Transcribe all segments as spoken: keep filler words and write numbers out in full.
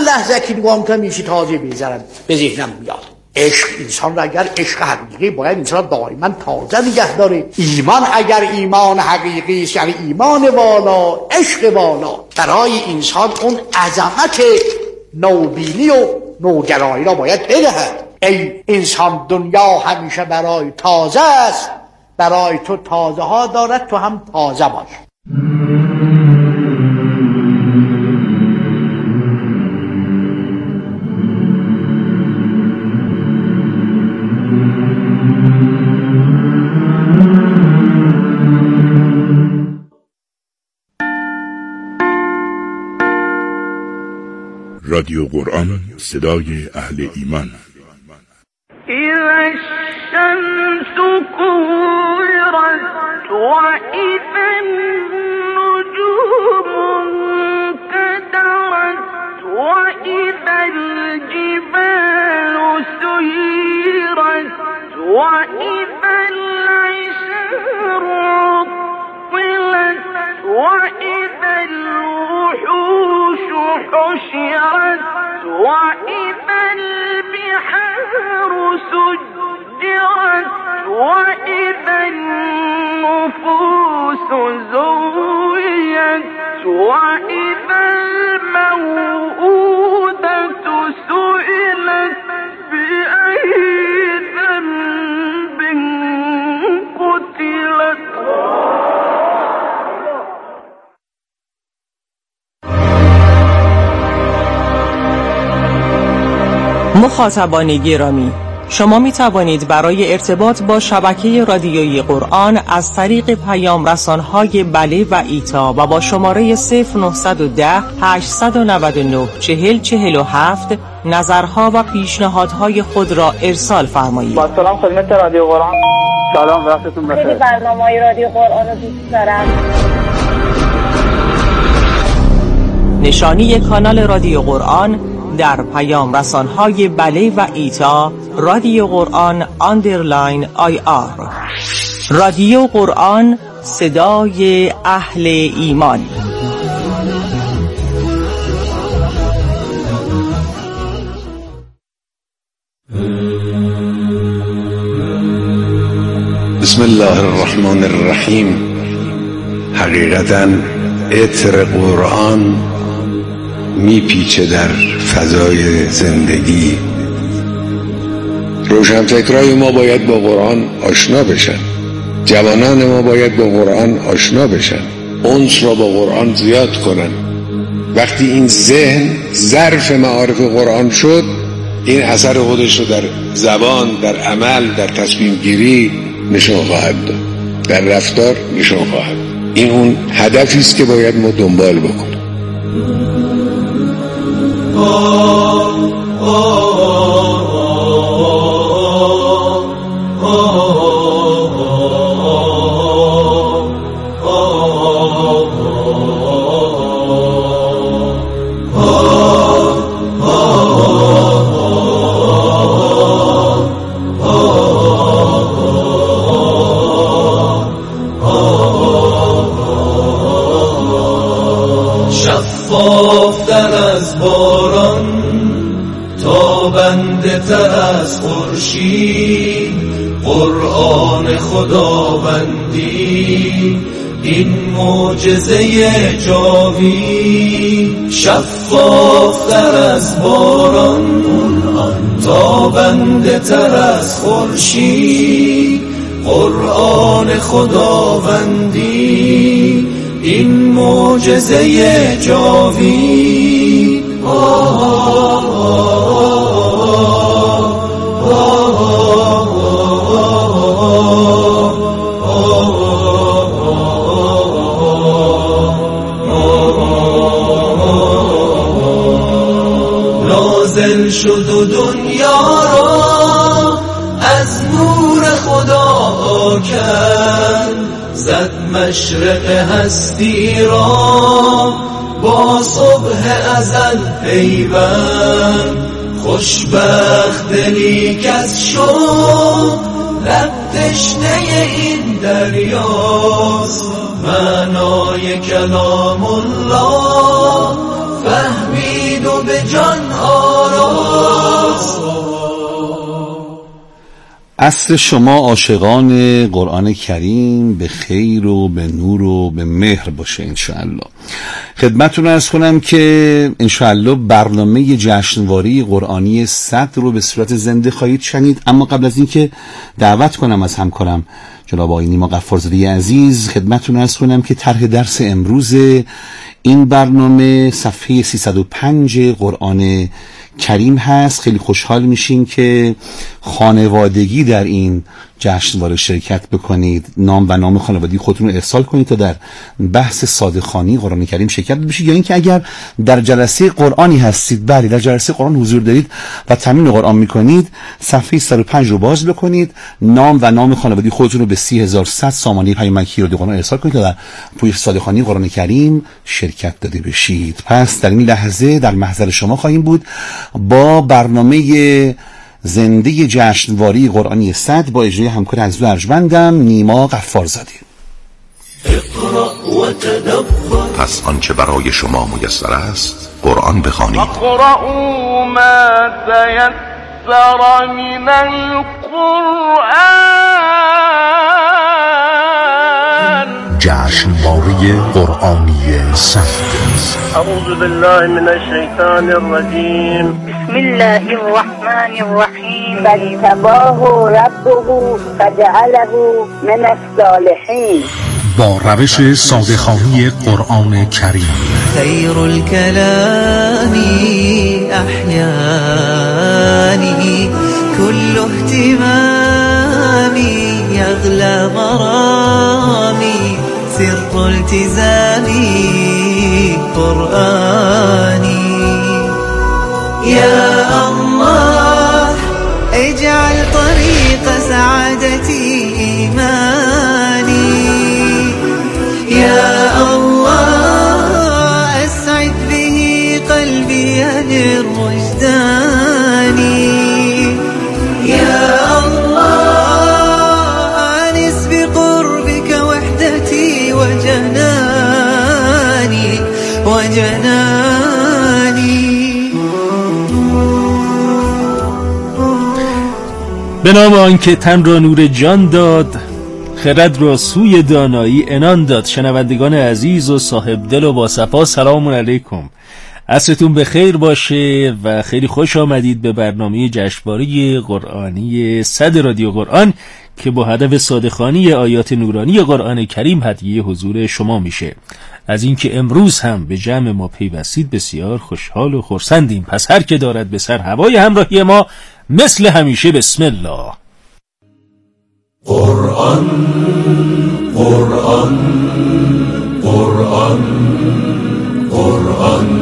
لحظه که نگاه میکنم یه چیز تازه بیزارم به ذهنم میاد. عشق انسان را اگر عشق حقیقی باید انسان دائما تازه نگه داره. ایمان اگر ایمان حقیقی است یعنی ایمان والا، عشق والا، برای انسان اون عظمت نوبینی و نوگرایی را باید بدهد. ای انسان دنیا همیشه برای تازه است، برای تو تازه ها دارد، تو هم تازه باش. رادیو قرآن، صدای اهل ایمان. اذا الشمس كورت واذا النجوم انكدرت واذا الجبال سيرت واذا العشار عطلت واذا الوحوش حشرت واذا البحار سجرت واذا النفوس زوجت واذا الموءودة سئلت بأي ذنب قتلت. مخاطبان گرامی، شما می توانید برای ارتباط با شبکه رادیویی قرآن از طریق پیام رسانهای بله و ایتا و با شماره صفر نه یک صفر هشت نه نه چهل چهل و هفت نظرها و پیشنهادهای خود را ارسال فرمایید. با سلام خدمت رادیو قرآن. سلام، وقتتون بخیر. خیلی برنامه‌های رادیو قرآن رو دوست دارم. نشانی کانال رادیو قرآن در پیام رسانهای بله و ایتا رادیو قرآن اندرلاین آی آر. رادیو قرآن، صدای اهل ایمان. بسم الله الرحمن الرحیم. حقیقتاً عطر قرآن میپیچه در فضای زندگی. روشنفکرای ما باید با قرآن آشنا بشن، جوانان ما باید با قرآن آشنا بشن، انس را با قرآن زیاد کنن. وقتی این ذهن ظرف معارف قرآن شد، این اثر خودش رو در زبان، در عمل، در تصمیم گیری نشون خواهد داد، در رفتار نشون خواهد. این اون هدفی است که باید ما دنبال بکنیم. شفافتر از باران، تابنده تر از خورشید، قرآن خداوندی این معجزه جاوید. شفافتر از باران، تابنده تر از خورشید، قرآن خداوندی این معجزه جاوید. نازل شد و دنیا را از نور خدا کرد، زد مشرق هستی را با صبح ازل پیوند. خوشبخت دلی کز شد لب تشنه این دریاست، معنای کلام الله فهمید و به جان آراست. عصر شما عاشقان قرآن کریم به خیر و به نور و به مهر باشه انشاءالله. خدمتتون عرض کنم که انشاءالله برنامه جشنواره قرآنی صد رو به صورت زنده خواهید شنید. اما قبل از این که دعوت کنم از همکارم جناب آقای نیما غفارزاده عزیز، خدمتتون عرض کنم که طرح درس امروز این برنامه صفحه سیصد و پنج قرآن کریم هست. خیلی خوشحال میشیم که خانوادگی در این جشنواره شرکت بکنید. نام و نام خانوادگی خودتون رو ارسال کنید تا در بحث صادقانه قرآن کریم شرکت بشید، یا اینکه اگر در جلسه قرآنی هستید، بله در جلسه قرآن حضور دارید و تمرین قرآن میکنید، صفحه صد و پنج رو باز بکنید، نام و نام خانوادگی خودتون رو به سی هزار و صد سامانه پیامکی رادیو قرآن ارسال کنید تا در پوی صادقانه قرآن کریم شرکت داده بشید. پس در این لحظه در محضر شما خواهیم بود با برنامه زنده جشنواره قرآنی صد با اجرای همکار عزیز و ارجمندم نیما غفارزاده. پس آنچه برای شما میسر است قرآن بخوانید. اقرأوا ما تيسر من القرآن. جشنواره قرآنی صد. أعوذ بالله من الشيطان الرجيم. بسم الله الرحمن الرحیم. فاجتباه ربه فجعله من الصالحین. با روش صادقانه قرآن کریم. خیر الكلام احیانی كل اهتمامی یغلی غرامی سر التزامی قرآنی. یا الله اجعل طریق سعادتی ایمانی. یا الله اسعد به قلبی للوجدانی. یا الله انس بقربك وحدتی وجنانی وجنانی. به نام آنکه تن را نور جان داد، خرد را سوی دانایی عنان داد. شنوندگان عزیز و صاحب دل و با صفا، سلام علیکم، عصرتون به خیر باشه و خیلی خوش آمدید به برنامه جشنواره قرآنی صد رادیو قرآن که با هدف صادقانه آیات نورانی قرآن کریم هدیه حضور شما میشه. از اینکه امروز هم به جمع ما پیوستید بسیار خوشحال و خرسندیم. پس هر که دارد به سر هوای همراهی ما مثل همیشه بسم الله. قرآن قرآن قرآن قرآن.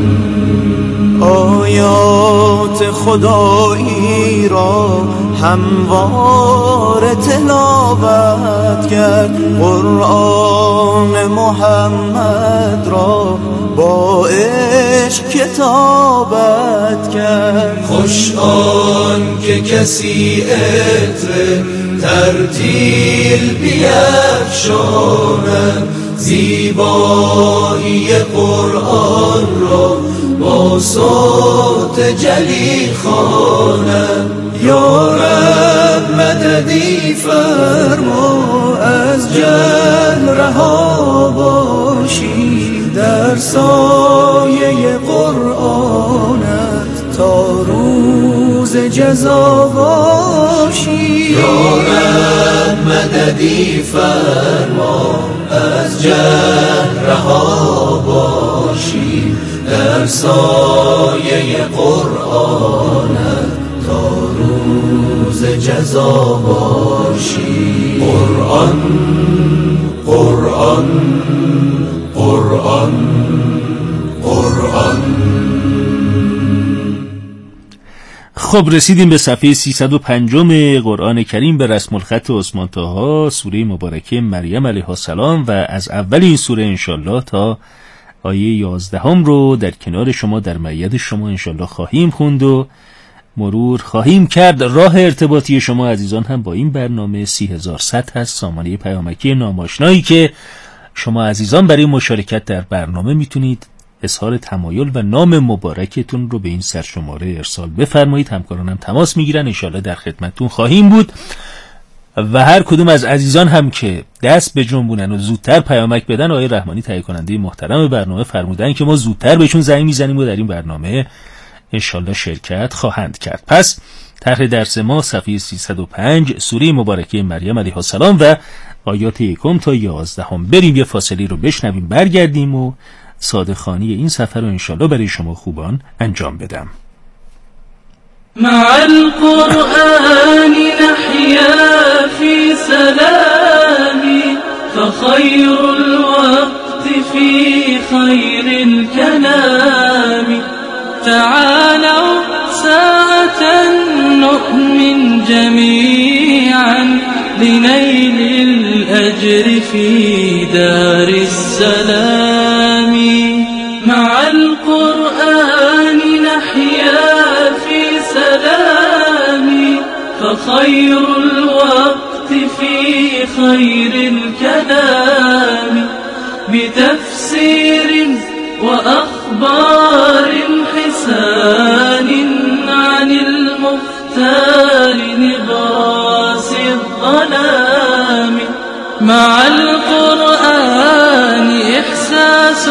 آیات خدایی را هموار تلاوت کرد، قرآن محمد را با عشق کتابت کرد. خوش آن که کسی عطر ترتیل بیفشاند، زیبایی قرآن را با صوت جلیل خواند. یا رب مددی فرما از جهل رها باشی، در سایه قرآنت تا روز جزا باشی. یا رب مددی فرما از جهل رها باشی، در سایه قرآنت تا روز جزا باشی. قرآن قرآن قرآن قرآن. خب رسیدیم به صفحه سیصد و پنج قرآن کریم به رسم الخط عثمان طاها، سوره مبارکه مریم علیها السلام، و از اول این سوره انشالله تا آیه یازدهم رو در کنار شما در معیت شما انشالله خواهیم خوند و مرور خواهیم کرد. راه ارتباطی شما عزیزان هم با این برنامه سی هزار و صد هست، سامانه پیامکی ناماشنایی که شما عزیزان برای مشارکت در برنامه میتونید اظهار تمایل و نام مبارکتون رو به این سرشماره ارسال بفرمایید. همکارانم تماس میگیرن، انشالله در خدمتتون خواهیم بود. و هر کدوم از عزیزان هم که دست به جنبونن و زودتر پیامک بدن، آقای رحمانی تهیه کننده محترم برنامه فرمودن که ما زودتر بهشون زنگ میزنیم و در این برنامه انشالله شرکت خواهند کرد. پس طرح درس ما صفحه سیصد و پنج سوره مبارکه مریم علیها السلام و آیات یکم تا یازدهم. بریم یه فاصله رو بشنویم، برگردیم و صادقانی این سفر رو انشالله برای شما خوبان انجام بدم. مع القرآن نحيا في سلام فخير الوقت في خير الكلام تعالوا ساعة نؤمن جميعا لنيل الأجر في دار السلام مع القرآن نحيا في سلام فخير الوقت في خير الكلام بتفسير وأخبار حسان عن المختار نبراس الظلام مع القرآن إحساس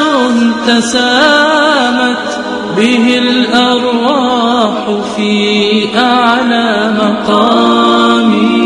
تسامت به الأرواح في أعلى مقام.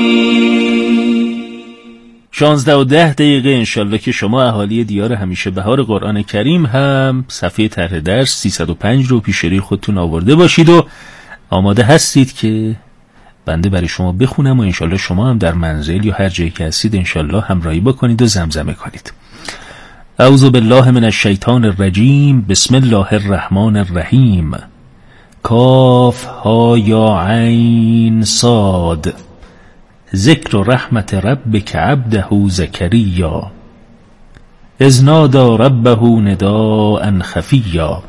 شانزده و ده دقیقه انشالله که شما اهالی دیار همیشه بهار قرآن کریم هم صفحه طرح درس سیصد و پنج رو پیش روی خودتون آورده باشید و آماده هستید که بنده برای شما بخونم و انشالله شما هم در منزل یا هر جایی که هستید انشالله همراهی بکنید و زمزمه کنید. اعوذ بالله من الشیطان الرجیم. بسم الله الرحمن الرحیم. کاف ها یا عین صاد. ذکر رحمت ربک عبده زکریا اذ نادى ربه نداء خفیا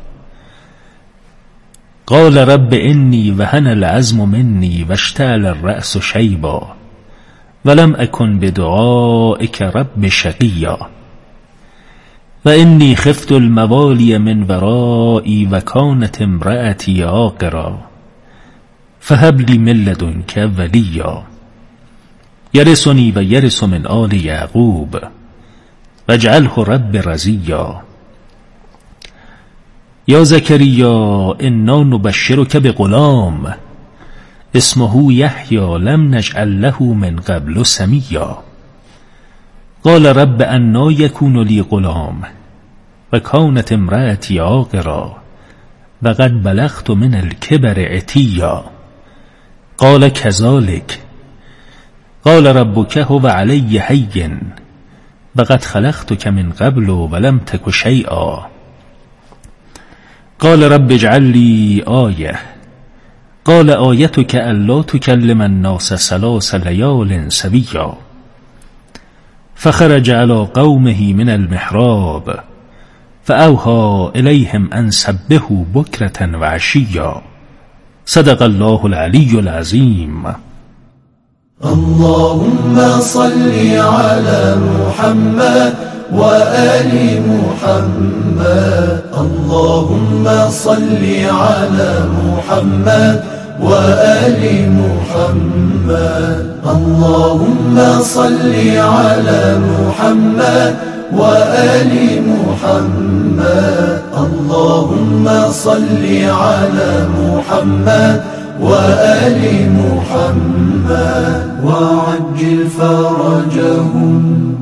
قال رب انی وهن العظم منی واشتعل الرأس شیبا ولم اکن بدعائک رب شقیا و انی خفت الموالی من ورایی و کانت امرأتی عاقرا فهب لی من لدنک ولیا یرثنی و یرث من آل یعقوب واجعله رب رضیا یا زکریا انا نبشرک بغلام اسمه یحیی لم نجعل له من قبل سمیا قال رب انا یکون لی غلام و کانت امرأتی عاقرا و قد بلغت من الکبر عتیا قال کذلک قال ربک هو علی هین و قد خلقتک من قبل ولم تک شیئا قال رب اجعل لی آیه قال آیتک الا تکلم الناس ثلاث لیال سویا فخرج على قومه من المحراب فأوحى إليهم أن سبحوا بكرة وعشيا صدق الله العلي العظيم. اللهم صل على محمد وآل محمد اللهم صل على محمد وآل محمد اللهم صل على محمد وآل محمد اللهم صل على محمد وآل محمد وعجل فرجهم.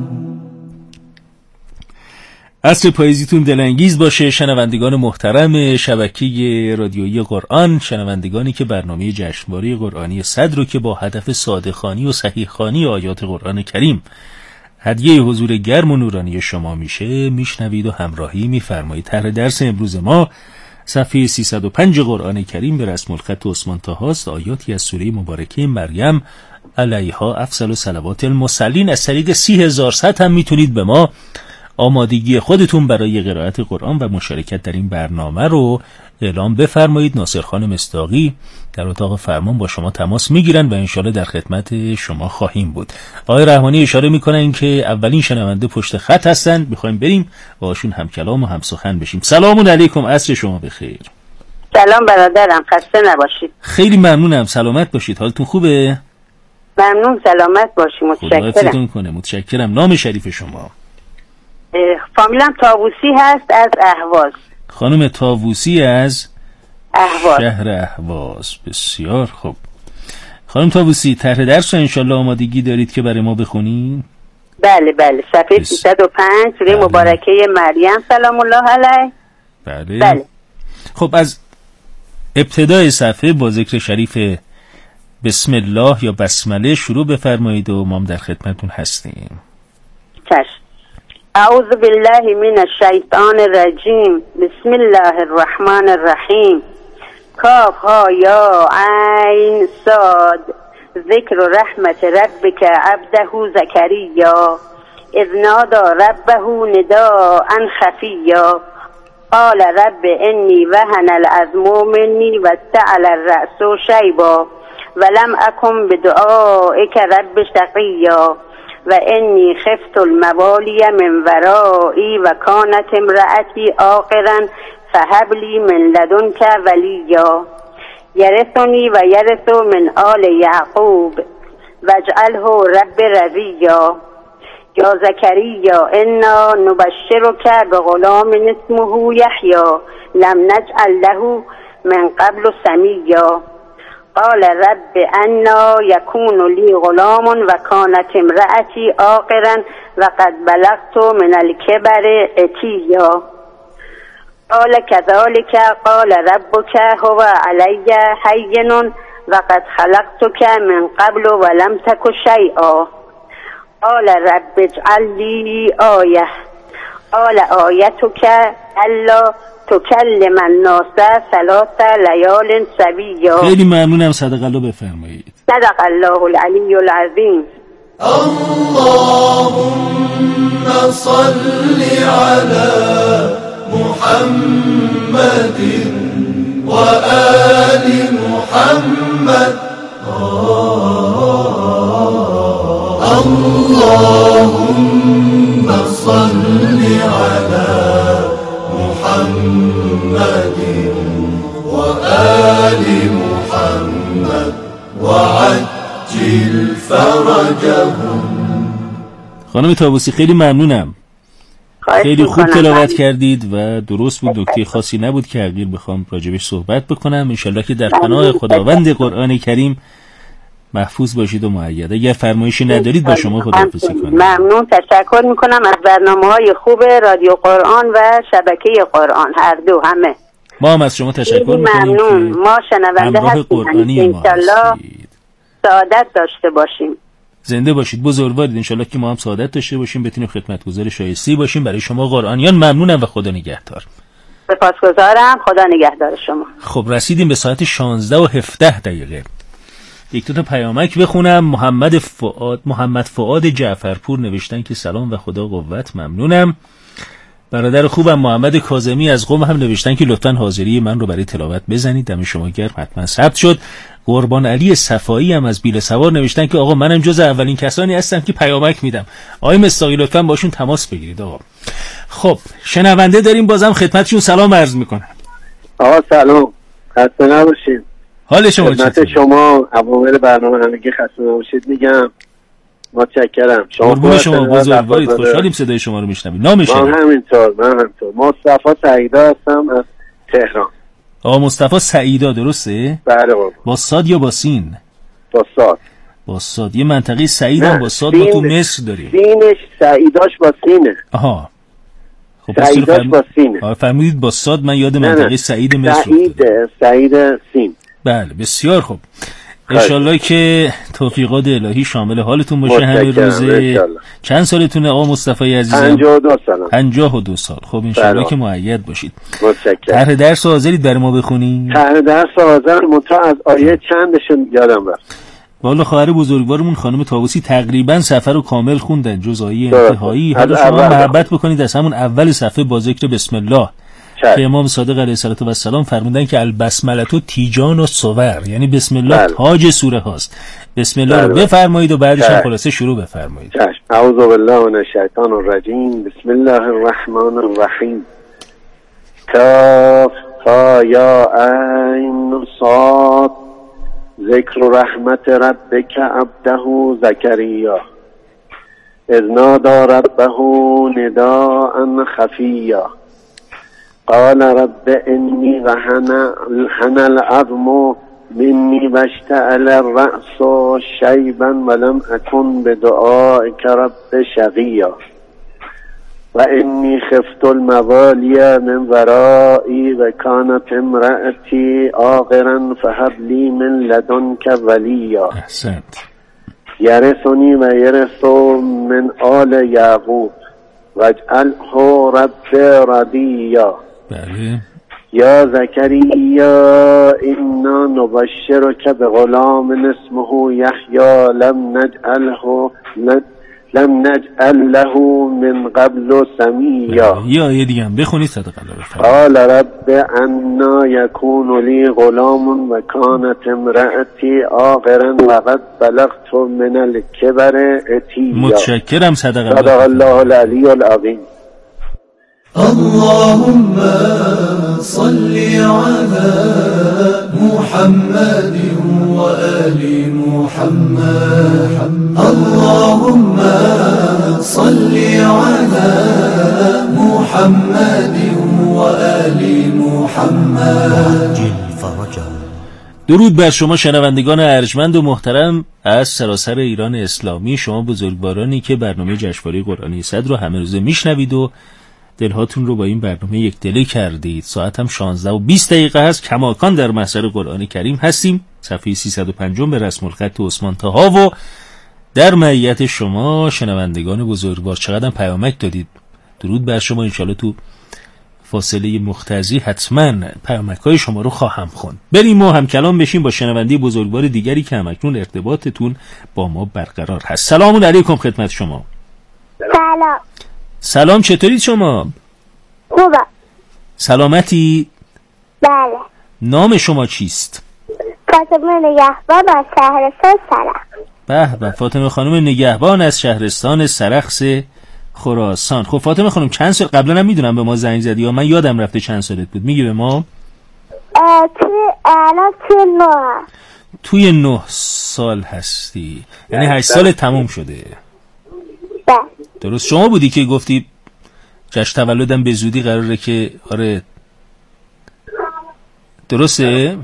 عصر پاییزیتون دلانگیز باشه شنوندگان محترم شبکه رادیویی قرآن، شنوندگانی که برنامه جشنواره قرآنی صدر رو که با هدف ساده‌خوانی و صحیح‌خوانی آیات قرآن کریم هدیه حضور گرم و نورانی شما میشه میشنوید و همراهی میفرمایید. طرح درس امروز ما صفحه سیصد و پنج قرآن کریم به رسم الخط عثمان طاهاست. آیاتی از سوره مبارکه مریم علیها افضل و صلوات المرسلین. از طریق سی هزار ست هم میتونید به ما آمادگی خودتون برای قرائت قرآن و مشارکت در این برنامه رو اعلام بفرمایید. ناصر خان مصداقی در اتاق فرمان با شما تماس میگیرن و انشالله در خدمت شما خواهیم بود. آقای رحمانی اشاره میکنن که اولین شنونده پشت خط هستن، میخوایم بریم باشون هم کلام و هم سخن بشیم. سلام علیکم، عصر شما بخیر. سلام برادرم، خسته نباشید. خیلی ممنونم، سلامت باشید. حالتون خوبه؟ ممنون، سلامت باشید. متشکرم. کنه. متشکرم. نام شریف شما؟ فامیلم طاووسی هست از اهواز. خانم طاووسی از اهواز، شهر اهواز. بسیار خوب. خانم طاووسی، طرح درس رو انشالله آمادگی دارید که برای ما بخونین؟ بله بله، صفحه بس... سیصد و پنج سوره بله. مبارکه مریم سلام الله علیه. بله. بله. خب از ابتدای صفحه با ذکر شریف بسم الله یا بسمله شروع بفرمایید و ما در خدمتتون هستیم. چشم. اعوذ بالله من الشیطان الرجیم. بسم الله الرحمن الرحیم. کاف ها یا عین صاد. ذکر رحمت ربک عبده زکریا اذ نادى ربه نداء خفیا قال رب انی وهن العظم منی واستعل الرأس شیبا ولم اکن بدعائک رب شقیا و انی خفت الموالی من ورایی و کانت امرأتی عاقرا فهب لی من لدنک ولیا یرثنی و یرث من آل یعقوب واجعله رب رضیا یا زکریا انا نبشرک بغلام اسمه یحیی لم نجعل له من قبل سمیا قال رب انا یکون لی غلام و کانت امرأتی عاقرا و قد بلغت من الکبر عتیا قال كذلك قال ربك هو علي هين وقد خلقتك من قبل ولم تك شيئا قال رب اجعل لي آية قال آيتك ألا تكلم الناس ثلاث ليال سويا. خیلی ممنونم، صدق الله بفرمایید. صدق الله العلی العظیم. اللهم صل على محمد وآل محمد. اللهم صل على محمد وآل محمد وعجل فرجهم. خانم طاووسی خیلی ممنونم، خیلی خوب تلاوت کردید و درست بود، نکته خاصی نبود که حقیر بخوام راجبش صحبت بکنم. انشالله که در پناه خداوند قرآن کریم محفوظ باشید و مؤید. اگر فرمایشی ندارید با شما خداحافظی کنم. ممنون، تشکر میکنم از برنامه‌های خوب رادیو قرآن و شبکه قرآن، هر دو همه. ما هم از شما تشکر میکنیم. ممنون، ما شنونده هستیم، انشالله سعادت داشته باشیم. زنده باشید، بزرگوارید. انشالله که ما هم سعادت داشته باشیم، بتونیم خدمتگزار شایسته باشیم برای شما قرآنیان. ممنونم و خدا نگهدار. سپاسگزارم، خدا نگهدار شما. خب رسیدیم به ساعت شانزده و هفده دقیقه. یک دو تا پیامک بخونم. محمد فؤاد محمد فؤاد جعفرپور نوشتن که سلام و خدا قوت. ممنونم. برادر خوبم محمد کاظمی از قم هم نوشتن که لطفاً حاضری من رو برای تلاوت بزنید. دم شما گرم، حتما ثبت شد. قربان علی صفایی هم از بیل سوار نوشتن که آقا منم جز اولین کسانی هستم که پیامک میدم. آقای مصداقی لطفاً باشون تماس بگیرید. آقا خب شنونده داریم، بازم خدمتشون سلام عرض میکنم. آقا سلام، خسته نباشید. حال شما چطوره؟ خدمت شما عوامل برنامه همگی خسته نباشید میگم. متشکرم. شما شما بزرگوارید، خوشحالیم صدای شما رو میشنویم. نام شما؟ من همینطور من همینطور مصطفی سعیدا هستم از تهران. آقا مصطفی سعیدا درسته؟ بله بابا. با صاد یا با سین؟ با صاد. با صاد. یه منطقه سعید هم با صاد ما تو مصر داریم. سینش سعیداش با سینه. آها. خب سعیداش فرم... با سینه. آره فرمودید با صاد، من یاد منطقه سعید مصر. سعید سعید سین. بله بسیار خوب. انشالله که توفیقات الهی شامل حالتون باشه همین روزه. چند سالتونه آقا مصطفی عزیزم؟ پنجاه و دو سالم. پنجاه و دو سال. خب انشالله که مؤید باشید. متشکرم. طرح درس حاضرید برای ما بخونید؟ طرح درس حاضر، منتها از آیه چندشون یادم رفت. والا خواهر بزرگوارمون خانم طاووسی تقریبا سفر رو کامل خوندن جز آیه انتهایی. حالا شما محبت بکنید از همون اول صفحه با ذکر بسم الله که امام صادق علیه السلام فرمودن که البسمله تیجان و صور، یعنی بسم الله بله. تاج سوره هاست. بسم الله بله. رو بفرمایید و بعدش هم خلاصه شروع بفرمایید. اعوذ بالله من الشیطان الرجیم. بسم الله الرحمن الرحیم. کاف تا یا عین صاد ذکر رحمت ربک عبده زکریا اذ نادى ربه نداء خفیا قال رب انی وهن العظم منی واشتعل الرأس شیبا ولم اکن بدعائک رب شقیا و انی خفت الموالی من ورایی و کانت امرأتی عاقرا فهب لی من لدنک ولیا احسنت یرثنی و یرث من آل یعقوب واجعله رب رضیا. بله. یا زکریا انا نبشرک بغلام اسمه یحیی لم نجعله لم نجعل له من قبل سمیا. یا یه دیگه هم بخونید صدق الله. قال رب انا یکون لی غلام و کانت امرأتی عاقرا وقد بلغت من الكبر عتیا. متشکرم صدق الله. صدق الله العلی العظیم. اللهم صل على محمد وآل محمد. اللهم صل على محمد وآل محمد. درود بر شما شنوندگان ارجمند و محترم از سراسر ایران اسلامی، شما بزرگوارانی که برنامه جشنواره قرآنی صدر رو همه روزه میشنوید و دلهاتون رو با این برنامه یک دله کردید. ساعت هم شانزده و بیست دقیقه هست. کماکان در محضر قرآن کریم هستیم. صفحه سیصد و پنج به رسم الخط عثمان طاها و در معیت شما شنوندگان بزرگوار. چقدر پیامک دادید. درود بر شما. انشالله تو فاصله مختزی حتما پیامک های شما رو خواهم خوند. بریم و هم کلام بشیم با شنونده بزرگوار دیگری که همکنون ارتباطتون با ما برقرار هست. سلام علیکم خدمت شما. سلام. سلام، چطورید شما؟ خوبه. سلامتی؟ بله. نام شما چیست؟ فاطمه نگهبان از شهرستان سرخ. به به، فاطمه خانم نگهبان از شهرستان سرخس خراسان. خب فاطمه خانم چند سال قبلا هم میدونم به ما زنگ زدی یا من یادم رفته چند سالت بود، میگی به ما؟ توی الان توی نه توی نه سال هستی، یعنی هشت سال تموم شده. بله درست. شما بودی که گفتی جشن تولدم به زودی قراره که آره درسته؟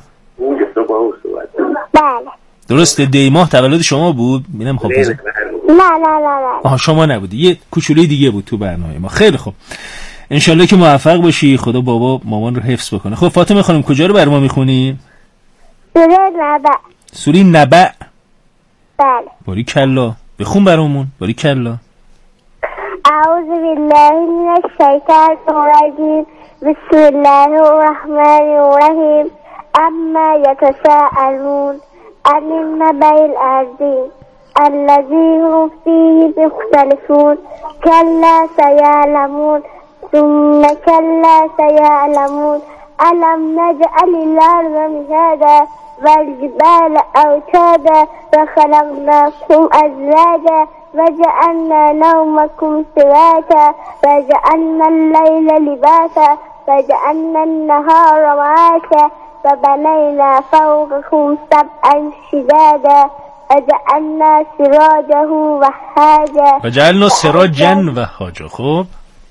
بله درسته. دی ماه تولد شما بود؟ میرم حافظه. نه نه نه نه آها شما نبودی، یه کوچولوی دیگه بود تو برنامه ما. خیلی خوب، انشالله که موفق باشی، خدا بابا مامان رو حفظ بکنه. خب فاطمه خانم کجا رو بر ما میخونی؟ سوره نبأ. سوره نبأ. بله. باری کلا بخون برامون. باری کلا. اعوذ بالله من الشیطان الرجیم. بسم الله الرحمن الرحیم. اما یتساءلون عن النبأ العظیم الذی هم فیه مختلفون کلا سیعلمون ثم کلا سیعلمون الم نجعل الارض مهادا والجبال اوتادا وخلقناكم ازواجا وجعلنا نومكم سباتا وجعلنا الليل لباسا وجعلنا النهار معاشا وبنينا فوقكم سبعا شدادا وجعلنا سراجا وهاجا وجعلنا سراجا وهاجا. خب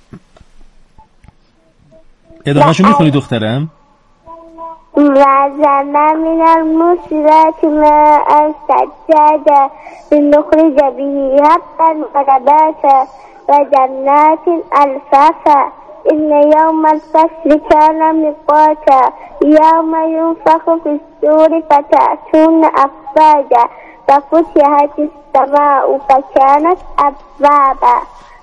ادامه‌شو میخونی دخترم؟ وجعلنا من المسرات ماء ثجاجا لنخرج به حبا ونباتا وجنات الفافا إن يوم الفصل كان ميقاتا يوم ينفخ في الصور فتأتون أفواجا وفتحت السماء فكانت أبوابا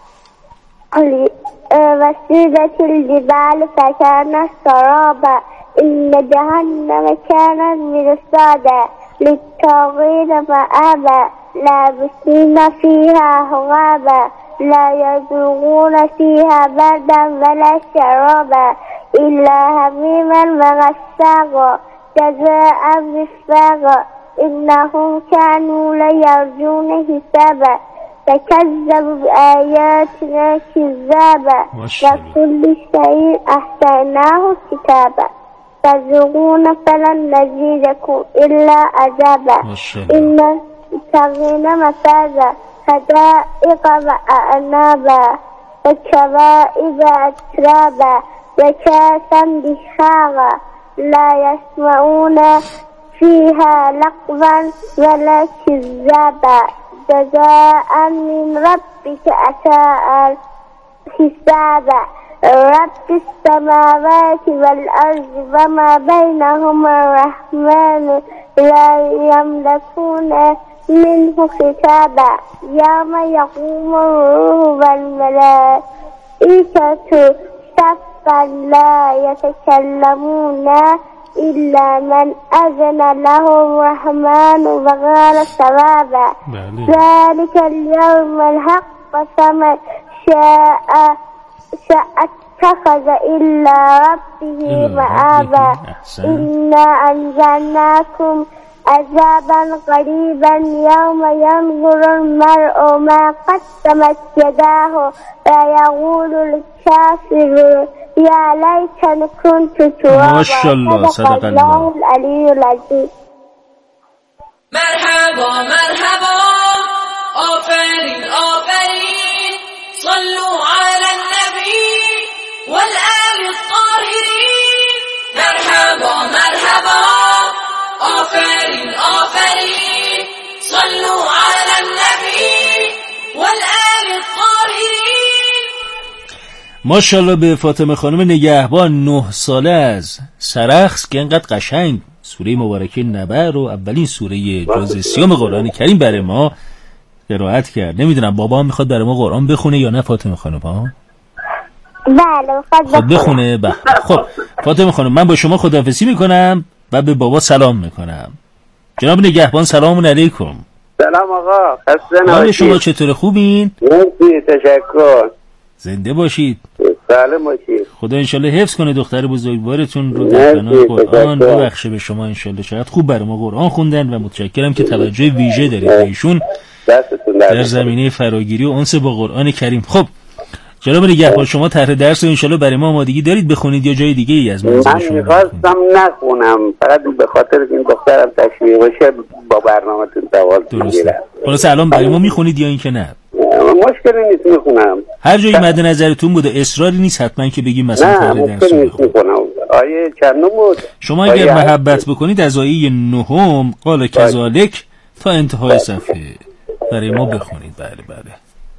وسيرت الجبال فكانت سرابا إن جهنم كانت مرصادا للطاغين مآبا لابسين فيها هوابا لا يذوقون فيها بردا ولا شرابا إلا حميما وغساقا جزاء وفاقا إنهم كانوا ليرجون حسابا فكذبوا بآياتنا كذابا وكل شيء أحصيناه كتابا تذوقون فلن نزيدكم إلا عذابا إن المتقين مفازا حدائق وأعنابا وكواعب أترابا وكأسا دهاقا لا يسمعون فيها لغوا ولا كذابا جزاء من ربك عطاء حسابا رب السماوات والأرض وما بينهما الرحمن لا يملكون منه كتابا يوم يقوم الروح والملائكة صفا لا يتكلمون إلا من أذن له الرحمن وقال صوابا ذلك اليوم الحق فمن شاء شاء اتخذ إلى ربه مآبا إنا أنزلناكم عذابا قريبا يوم ينظر المرء ما قدمت يداه ويقول الكافر يا ليتني كنت ترابا. ما شاء الله صدق الله العلي العظيم. مرحبا مرحبا آفرین آفرین صلوا على النبي والآل الطاهرين. مرحبا مرحبا آفرین آفرین صلوا على النبي والآل الطاهرین. ماشاءالله به فاطمه خانم نگهبان، نه ساله از سرخس که انقدر قشنگ سوره مبارکه نبأ رو اولین سوره جزء سیوم قرآن کریم برای ما قرائت کرد. نمیدونم بابا هم میخواد برای ما قرآن بخونه یا نه فاطمه خانم؟ ها بله خود بخونه. بله خب فاطمه خانم من با شما خداحافظی میکنم و به بابا سلام میکنم. جناب نگهبان سلام علیکم. سلام آقا، خسته نباشید. حال شما چطور، خوبین؟ مرسی، تشکر. زنده باشید، سلام باشید. خدا انشالله حفظ کنه دختر بزرگوارتون رو در پناه قرآن، ببخشه به شما انشالله. شاید خوب برای ما قرآن خوندن و متشکرم که توجه ویژه دارید به ایشون در زمینه فراگیری و انس با قرآن کریم. خب جناب نگهبان شما طرح درس رو انشالله برای ما آمادگی دارید بخونید یا جای دیگه ای از منظور شما؟ من می‌خواستم نخونم، فقط به خاطر این دخترم تشویق بشه با برنامه‌تون تواصل می‌گیرم. خلاص الان برای ما میخونید یا اینکه نه؟ مشکلی نیست، میخونم. هر جایی مد نظرتون بوده، اصراری نیست حتما که بگیم مثلا طرح درس رو میخونم. آیه چند بود؟ شما اگر محبت بکنید از آیه نهم قال کذالک تا انتهای صفحه برای ما بخونید. بله بله.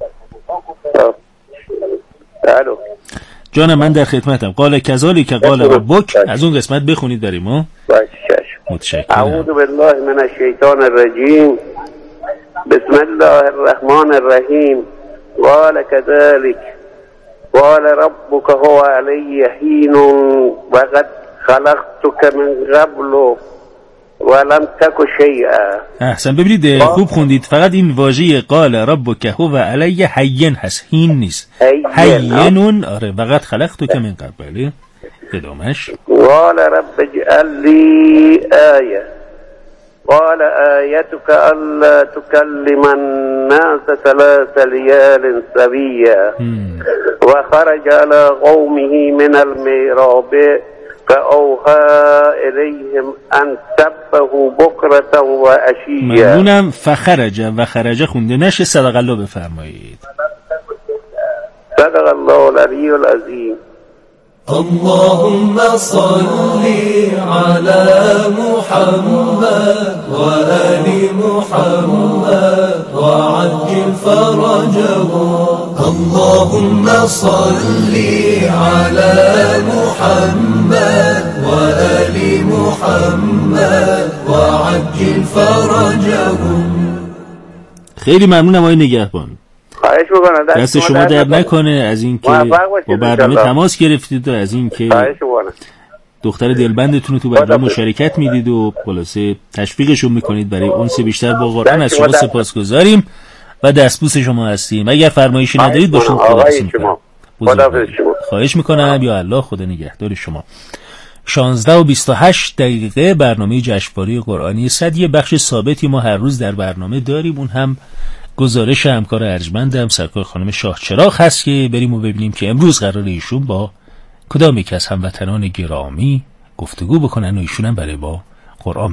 الو جان من در خدمتم. قال کذالک قال ربک، از اون قسمت بخونید برای ما. باشه. متشکرم. اعوذ بالله من الشیطان الرجیم. بسم الله الرحمن الرحیم. قال كذلك قال ربك هو علي حين وقد خلقتك من قبل ولم تك شيئا. احسن. ببینید خوب خوندید. فقط این واژه قال ربک هو علی حین هست، هین نیست. حینون. آره وقد خلقتك من قبل. ادامش قال رب اجعل لي آیه قال آيتك ألا تكلم الناس ثلاث ليال سويا وخرج على قومه من الميراب فأوحى إليهم أن سبحوا بكرة وعشيا. ممنونم. فخرج و خرج خونده نشه. صدق الله بفرمایید. صدق الله العلی العظیم. اللهم صل على محمد وآل محمد وعجل فرجهم. اللهم صل على محمد وآل محمد وعجل فرجهم. خیلی ممنونم آقای نگهبان. خواهش میکنم دست شما درد نکنه از اینکه با برنامه تماس گرفتید و از اینکه دختر دلبندتون رو تو برنامه مشارکت میدید و خلاصه تشویقشون میکنید برای اونس بیشتر با قرآن. از شما سپاسگزاریم و دستبوس شما هستیم. اگر فرمایشی ندارید باشون خداحافظی میکنم. خواهش میکنم. یا الله خدا نگهدار شما. شانزده و بیست و هشت دقیقه برنامه جشنواره قرآنی صد. یه بخش ثابتی ما هر روز در برنامه داریم، اون هم گزارش همکار ارجمندم سرکار خانم شاهچراغ هست که بریم و ببینیم که امروز قرار ایشون با کدام یک از هموطنان گرامی گفتگو بکنن و ایشون هم برای با قرآن